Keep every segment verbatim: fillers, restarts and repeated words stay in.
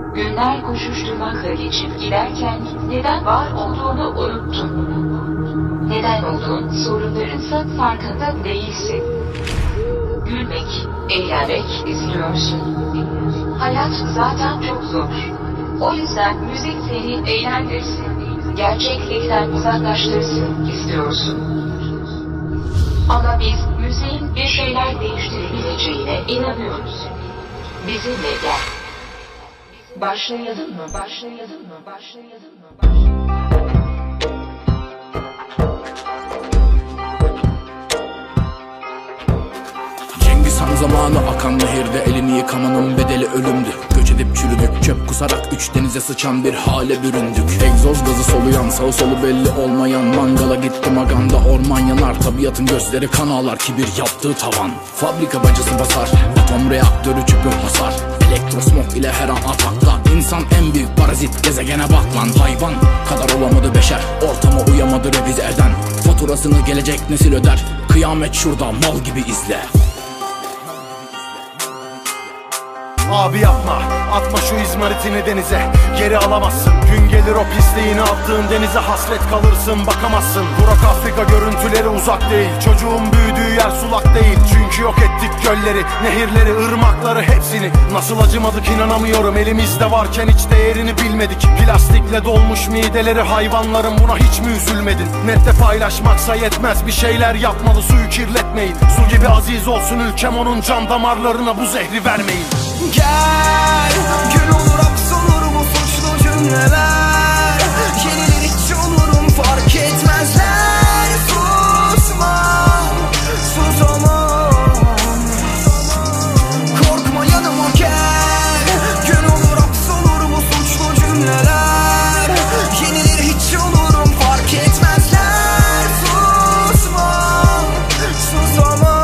Günler koşuşturmakla geçip giderken neden var olduğunu unuttun. Neden olduğun sorunlarınsa farkında değilsin. Gülmek, eğlenmek istiyorsun. Hayat zaten çok zor. O yüzden müzik seni eğlendirsin, gerçeklikten uzaklaştırsın istiyorsun. Ama biz müziğin bir şeyler değiştirebileceğine inanıyoruz. Bizimle gel. Başlayalım mı? Başlayalım mı? Başlayalım mı? Başlayalım mı? Cengiz Han zamanı akan nehirde elini yıkamanın bedeli ölümdü. Göç edip çürüdük, çöp kusarak üç denize sıçan bir hale büründük. Egzoz gazı soluyan, sağı solu belli olmayan, mangala gittim aganda orman yanar. Tabiatın gözleri kan ağlar, kibir yaptığı tavan. Fabrika bacası basar, atom reaktörü çöpü hasar. Elektrosmog ile her an atakta. İnsan en büyük parazit, gezegene bak lan. Hayvan kadar olamadı beşer, ortama uyamadı revize eden. Faturasını gelecek nesil öder, kıyamet şurada mal gibi izle. Abi yapma, atma şu izmaritini denize. Geri alamazsın, gün gelir o pisliğini attığın denize hasret kalırsın, bakamazsın. Burak Afrika görüntüleri uzak değil, çocuğun büyüdüğü yer sulak değil. Çünkü yok ettik gölleri, nehirleri, ırmakları hepsini. Nasıl acımadık inanamıyorum, elimizde varken hiç değerini bilmedik. Plastikle dolmuş mideleri hayvanların, buna hiç mi üzülmedin? Nette paylaşmaksa yetmez, bir şeyler yapmalı, suyu kirletmeyin. Su gibi aziz olsun ülkem, onun can damarlarına bu zehri vermeyin. Gel, gün olur hapsolur bu suçlu cümleler. Yenilir hiç olurum fark etmezler. Susmam, susamam. Korkma yanıma gel. Gün olur hapsolur bu suçlu cümleler. Yenilir hiç olurum fark etmezler. Susmam, susamam.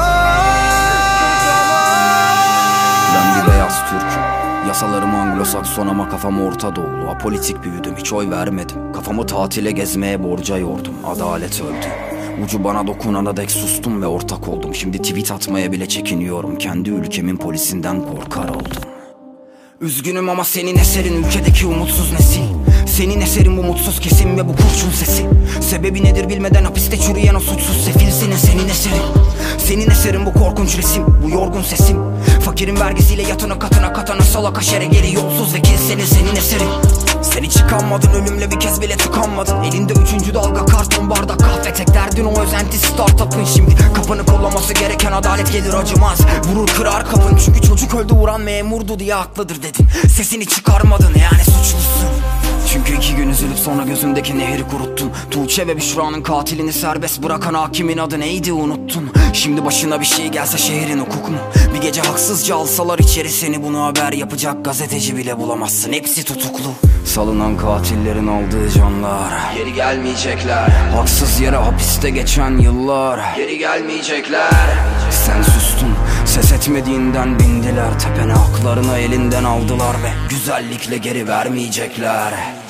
Yasalarım Anglo-Sakson ama kafam Orta Doğulu. Apolitik büyüdüm, hiç oy vermedim. Kafamı tatile gezmeye borca yordum. Adalet öldü. Ucu bana dokunana dek sustum ve ortak oldum. Şimdi tweet atmaya bile çekiniyorum. Kendi ülkemin polisinden korkar oldum. Üzgünüm ama senin eserin ülkedeki umutsuz nesil. Senin eserin bu mutsuz kesim ve bu kurşun sesi. Sebebi nedir bilmeden hapiste çürüyen o suçsuz sefil. Senin senin eserin. Senin eserin bu korkunç resim, bu yorgun sesim. Fakirin vergisiyle yatına katına katana salak aşere geri yolsuz vekil. Senin senin eserin. Sen hiç yıkanmadın, ölümle bir kez bile tıkanmadın. Elinde üçüncü dalga karton bardak kahve, tek derdin o özenti startup'ın. Şimdi kapını kollaması gereken adalet gelir acımaz. Vurur kırar kapın, çünkü çocuk öldü vuran memurdu diye haklıdır dedin. Sesini çıkarmadın, yani suçlusun. Çünkü iki gün üzülüp sonra gözündeki nehri kuruttun. Tuğçe ve Büşra'nın katilini serbest bırakan hakimin adı neydi unuttun. Şimdi başına bir şey gelse şehrin hukuk mu? Bir gece haksızca alsalar içeri seni, bunu haber yapacak gazeteci bile bulamazsın. Hepsi tutuklu. Salınan katillerin aldığı canlar geri gelmeyecekler. Haksız yere hapiste geçen yıllar geri gelmeyecekler. Sen sustun, ses etmediğinden bindiler tepene. Haklarını elinden aldılar ve güzellikle geri vermeyecekler.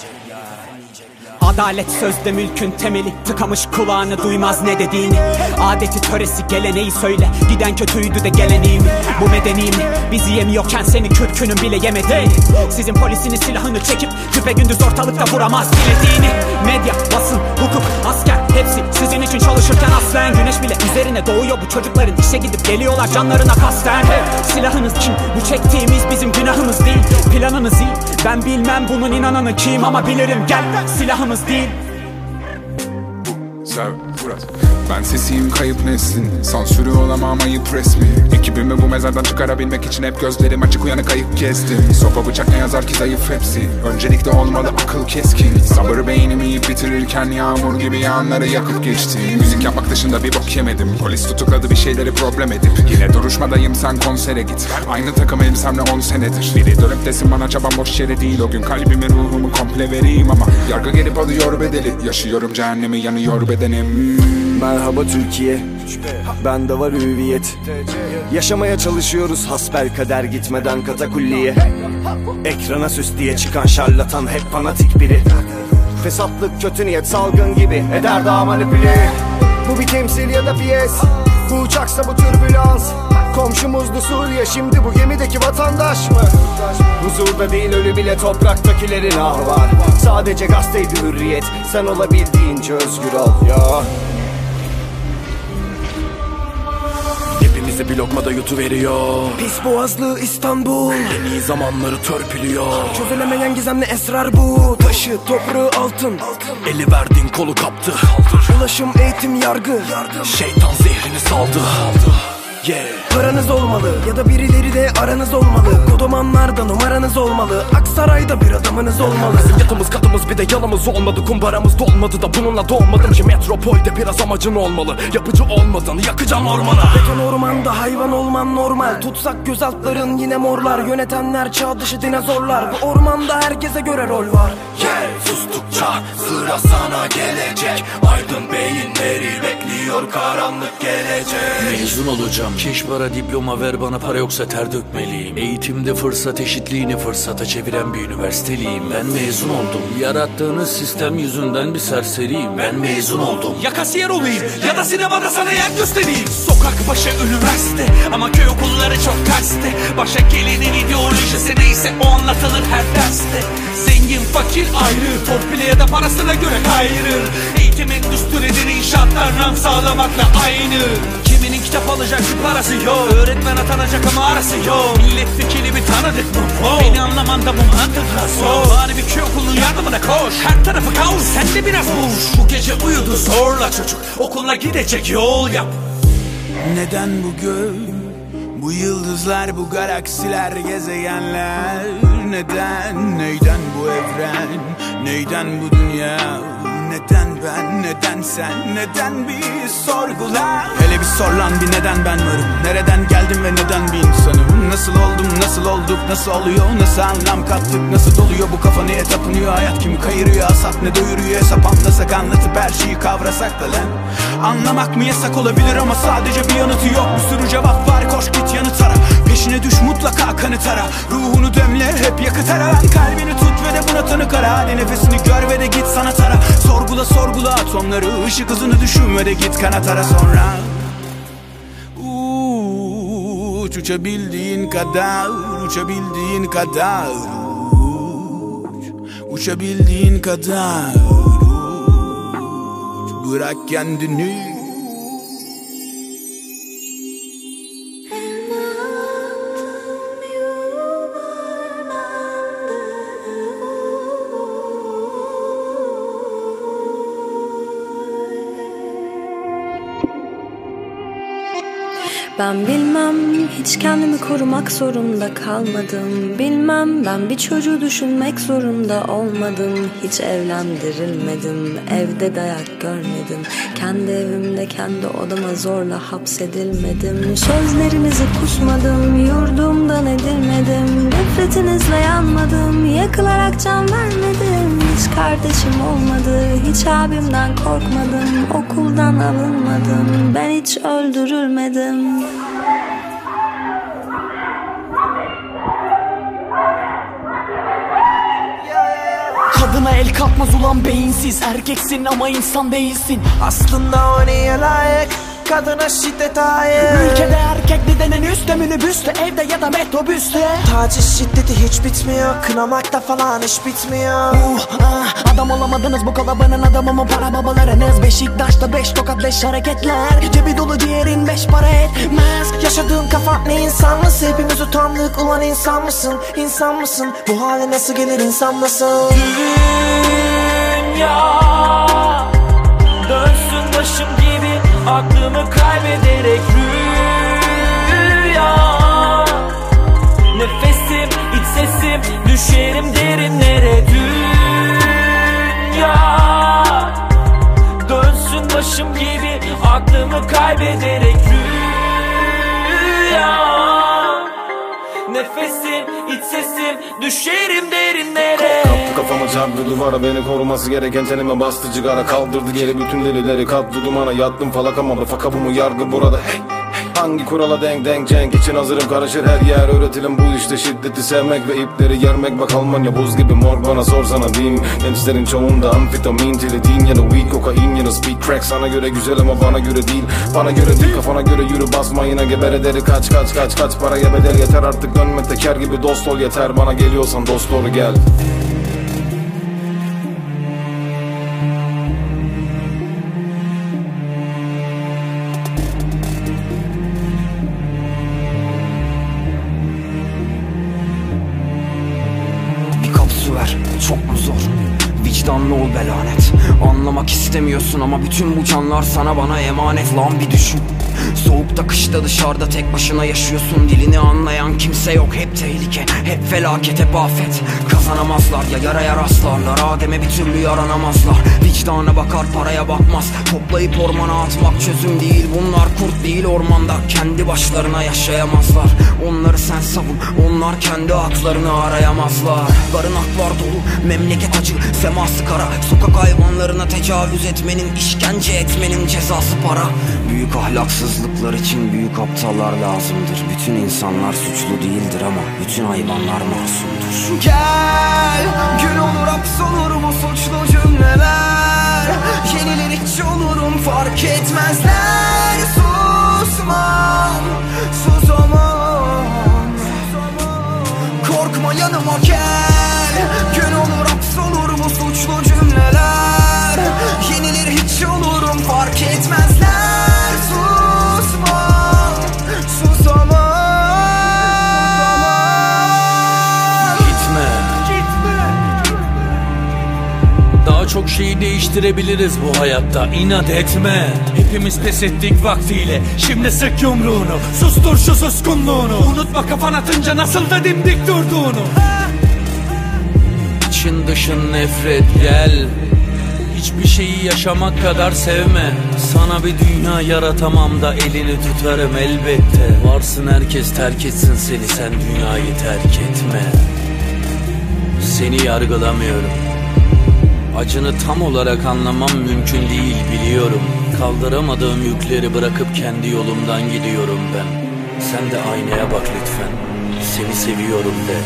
Adalet sözde mülkün temeli, tıkamış kulağını duymaz ne dediğini. Adeti töresi geleneği söyle, giden kötüydü de geleneği mi? Bu medeni mi? Bizi yemiyorken seni kürkünün bile yemediğini. Sizin polisiniz silahını çekip küpe gündüz ortalıkta vuramaz dilediğini. Medya, basın, hukuk, asker hepsi sizin için çalışırken aslen. Güneş bile üzerine doğuyor bu çocukların, işe gidip geliyorlar canlarına kasten. Hey, silahınız kim? Bu çektiğimiz bizim günahımız değil. Planınız iyi, ben bilmem bunun inananı kim, ama bilirim gel silahımız değil. Sen Fırat. Ben sesiyim kayıp neslin, sansürü olamam ayıp resmi. Ekibimi bu mezardan çıkarabilmek için hep gözlerim açık uyanık ayıp gezdim. Sopa bıçak ne yazar ki zayıf hepsi, öncelikle olmalı akıl keskin. Sabır beynimi yiyip bitirirken yağmur gibi yağanları yakıp geçti. Müzik yapmak dışında bir bok yemedim, polis tutukladı bir şeyleri problem edip. Yine duruşmadayım, sen konsere git. Aynı takım elbisemle on senedir. Biri dönüp desin bana çabam boş yere değil. O gün kalbimi ruhumu komple vereyim ama yargı gelip alıyor bedeli. Yaşıyorum cehennemi, yanıyor bedenim. Merhaba Türkiye, bende var hüviyet. Yaşamaya çalışıyoruz hasbelkader, gitmeden katakulliye. Ekrana süs diye çıkan şarlatan hep fanatik biri. Fesatlık kötü niyet salgın gibi eder daha manipüle. Bu bir temsil ya da piyes, bu uçaksa bu türbülans. Komşumuzdu Suriye, şimdi bu gemideki vatandaş mı? Huzurda değil ölü bile topraktakilerin ahı var. Sadece gazeteydi hürriyet, sen olabildiğince özgür ol ya. Hepimizi bir lokmada yutuveriyor. Pis boğazlı İstanbul En iyi zamanları törpülüyor. Çözülemeyen gizemli esrar bu. Taşı, toprağı, altın, Eli verdin kolu kaptı. ulaşım, eğitim, yargı. Şeytan zehrini saldı. Yeah. Paranız olmalı ya da birileri de aranız olmalı. Kodomanlarda numaranız olmalı. Aksaray'da bir adamınız olmalı. Bizim yatımız katımız bir de yanımız olmadı. Kumbaramız dolmadı da bununla doğmadım ki metropolde biraz amacın olmalı. Yapıcı olmadın yakacaksın ormana. Beton ormanda hayvan olman normal. Tutsak göz altların yine morlar. Yönetenler çağ dışı dinozorlar. Bu ormanda herkese göre rol var. Yeah. Sustukça sıra sana gelecek. Aydın beyinleri bekliyor karanlık gelecek. Mezun olacağım, keş para diploma ver bana, para yoksa ter dökmeliyim. Eğitimde fırsat eşitliğini fırsata çeviren bir üniversiteliyim. Ben mezun oldum, yarattığınız sistem yüzünden bir serseriyim. Ben mezun oldum. Ya kasiyer olayım ya da sinemada sana yer göstereyim. Sokak başı üniversite ama köy okulları çok terste. Başa gelenin ideolojisi neyse o anlatılır her derste. Zengin fakir ayrı, torpile ya da parasına göre kayırır. Eğitim endüstrileri inşaatlar nam sağlamakla aynı. Kiminin kitap alacak bir parası yok, öğretmen atanacak ama arası yok. Milletvekili bir tanıdık mı? Wow. Beni anlamanda bu mantıkla zor. Bari bir köy okulunun yardımına koş. Her tarafı kaos, sen de biraz boş. Bu gece uyudu zorla çocuk, okuluna gidecek yol yap. Neden bu göl, bu yıldızlar, bu galaksiler, gezegenler? Neden, neyden bu evren, neyden bu dünya? Neden ben, neden sen, neden bir sorgula? Hele bir sor lan bir, neden ben varım? Nereden geldim ve neden bir insanım? Nasıl oldum, nasıl olduk, nasıl oluyor? Nasıl anlam kattık, nasıl doluyor bu kafa, neye tapınıyor? Hayat kimi kayırıyor, asap ne doyuruyor? Hesap anlasak, anlatıp her şeyi kavrasak da lan. Anlamak mı yasak olabilir ama sadece bir yanıtı yok. Bir sürü cevap var, koş git yanıt ara. Peşine düş mutlaka kanıt ara. Ruhunu demle hep yakıt ara. Lan kalbini tut ve de buna tanık ara. Hadi nefesini gör ve de git sanat ara. Sorgula sorgula atomları, ışık hızını düşün ve de git kanat ara sonra. Uç, uçabildiğin kadar, uçabildiğin kadar uç, uçabildiğin kadar uç, bırak kendini. Ben bilmem, hiç kendimi korumak zorunda kalmadım. Bilmem, ben bir çocuğu düşünmek zorunda olmadım. Hiç evlendirilmedim, evde dayak görmedim. Kendi evimde, kendi odama zorla hapsedilmedim. Sözlerinizi kusmadım, yurdumdan edilmedim. Nefretinizle yanmadım, yakılarak can vermedim. Hiç kardeşim olmadı, hiç abimden korkmadım. Okuldan alınmadım, ben hiç öldürülmedim. Kadına el kalkmaz ulan beyinsiz. Erkeksin ama insan değilsin. Aslında o niye layık? Kadına şiddet hayır. Ülkede erkekli denen üstte, minibüste, evde ya da metrobüste. Taciz şiddeti hiç bitmiyor, kınamakta falan hiç bitmiyor. uh, ah, Adam olamadınız bu kalabalığın adamı mı para babalarınız? Beşiktaş'ta beş tokat beş hareketler. Cebi dolu diğerin beş para etmez. Yaşadığın kafa ne insan mısın? Hepimiz utandık ulan, insan mısın? İnsan mısın? Bu hale nasıl gelir, insan nasıl? Dünya dönsün başım gibi, aklımı kaybederek rüya. Nefesim, iç sesim, düşerim derinlere. Dünya dönsün başım gibi, aklımı kaybederek rüya. Nefesim, iç sesim, düşerim derinlere. Kapı kafama çarptı duvara, beni koruması gereken tenime bastı cigara. Kaldırdı geri bütün delileri, katlı dumana yattım falak ama faka bu mu yargı burada? Hey, hey. Hangi kurala denk denk cenk için hazırım, karışır her yer. Öğretilim bu işte şiddeti sevmek ve ipleri yermek. Bak Almanya buz gibi morg, bana sorsana diyeyim. Gençlerin çoğunda amfetamin, tiladin ya da weed, kokain ya da speed crack. Sana göre güzel ama bana göre değil. Bana göre değil, kafana göre yürü, basma yine geber ederi. Kaç kaç kaç kaç paraya bedel yeter artık, dönme teker gibi dost ol yeter. Bana geliyorsan dost doğru gel. Çok mu zor? Vicdanlı ol be lanet. Anlamak istemiyorsun ama bütün bu canlar sana bana emanet. Lan bir düşün. Soğukta kışta dışarıda tek başına yaşıyorsun. Dilini anlayan kimse yok, hep tehlike, hep felaket, hep afet. Kazanamazlar ya yaraya rastlarlar, Adem'e bir türlü yaranamazlar. Vicdana bakar paraya bakmaz, toplayıp ormana atmak çözüm değil. Bunlar kurt değil ormanda, kendi başlarına yaşayamazlar. Onları sen savun, onlar kendi haklarını arayamazlar. Barınaklar dolu, memleket acı, seması kara. Sokak hayvanlarına tecavüz etmenin, işkence etmenin cezası para. Büyük ahlaksızlıklar için büyük aptallar lazımdır. Bütün insanlar suçlu değildir ama bütün hayvanlar masumdur. Gel, gün olur hapsolur bu suçlu cümleler. Yenilir hiç olurum fark etmezler. Susmam, susamam. Korkma yanıma gel, gün olur hapsolur bu suçlu cümleler. Yenilir hiç olurum fark etmezler. Susmam, susamam. Gitme, gitme. Daha çok şeyi değiştirebiliriz bu hayatta, inat etme. Hepimiz pes ettik vaktiyle, şimdi sık yumruğunu. Sustur şu suskunluğunu, unutma kafan atınca nasıl da dimdik durduğunu. İçin dışın nefret, gel. Hiçbir şeyi yaşamak kadar sevme. Sana bir dünya yaratamam da elini tutarım elbette. Varsın herkes terk etsin seni, sen dünyayı terk etme. Seni yargılamıyorum, acını tam olarak anlamam mümkün değil biliyorum. Kaldıramadığım yükleri bırakıp kendi yolumdan gidiyorum ben. Sen de aynaya bak lütfen, seni seviyorum de.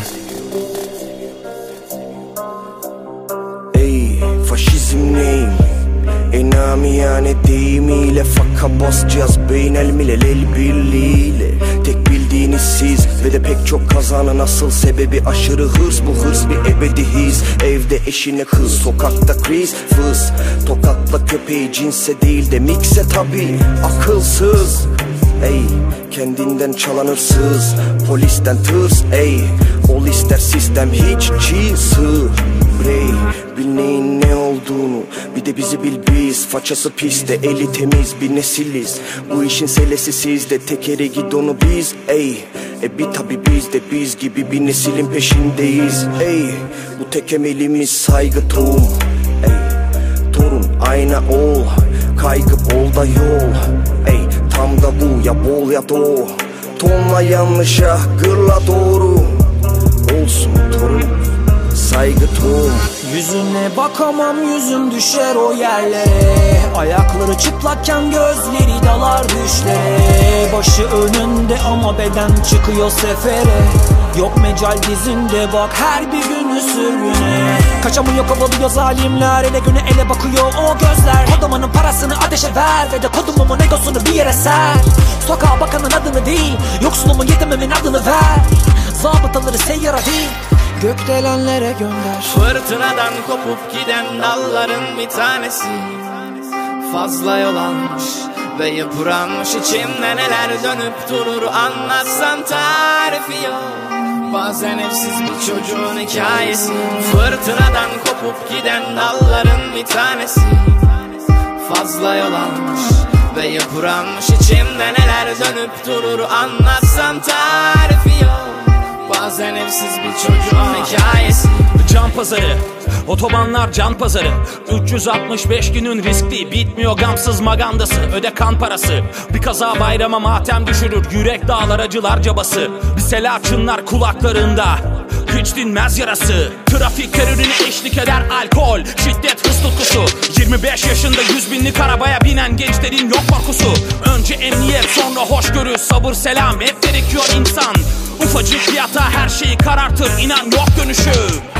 Faşizm neyim? Enamiyane deyimiyle faka basacağız beynel milel el birliğiyle. Tek bildiğiniz siz ve de pek çok kazanın asıl sebebi aşırı hırs. Bu hırs bir ebedi his. Evde eşine kız, sokakta kriz fız. Tokatla köpeği cinse değil de mikse tabi akılsız. Ey kendinden çalan hırsız, polisten tırs ey. Ol ister sistem hiç çiğ sığ. Brey, bil neyin ne olduğunu, bir de bizi bil biz. Façası piste, eli temiz bir nesiliz. Bu işin selesi sizde, tekeri gidonu biz ey. E bir tabi biz de biz gibi bir neslin peşindeyiz ey. Bu tek emelimiz saygı tohum ey. Torun ayna ol, kaygı bol da yol ey. Tam da bu ya bol ya doğu. Tonla yanlışa gırla doğru. Olsun torun, saygı tohum. Yüzüne bakamam, yüzüm düşer o yerlere. Ayakları çıplakken gözleri dalar düşlere. Başı önünde ama beden çıkıyor sefere. Yok mecal dizinde bak her bir günü sürgüne. Kaçamıyor kovalıyor zalimler, ele güne ele bakıyor o gözler. Kodumanın parasını ateşe ver ve de kodumumun egosunu bir yere ser. Sokağa bakanın adını değil, yoksulumun yetimemin adını ver. Zabıtaları seyyara değil, gökdelenlere gönder. Fırtınadan kopup giden dalların bir tanesi fazla yol almış ve yıpranmış. İçimde neler dönüp durur anlatsam tarifi yok. Bazen evsiz bir çocuğun hikayesi. Fırtınadan kopup giden dalların bir tanesi fazla yol almış ve yıpranmış. İçimde neler dönüp durur anlatsam tarifi yok. Bazen evsiz bir çocuğun hikayesi. Can pazarı, otobanlar can pazarı. üç yüz altmış beş günün riskli, bitmiyor gamsız magandası. Öde kan parası, bir kaza bayrama matem düşürür. Yürek dağlar acılar cabası, bir sela çınlar kulaklarında. Hiç dinmez yarası. Trafik terörüne eşlik eder alkol, şiddet hız tutkusu. Yirmi beş yaşında yüz binlik arabaya binen gençlerin yok korkusu. Önce emniyet sonra hoşgörü, sabır, selam hep gerekiyor insan. Ufacık bir hata her şeyi karartır, inan yok dönüşü.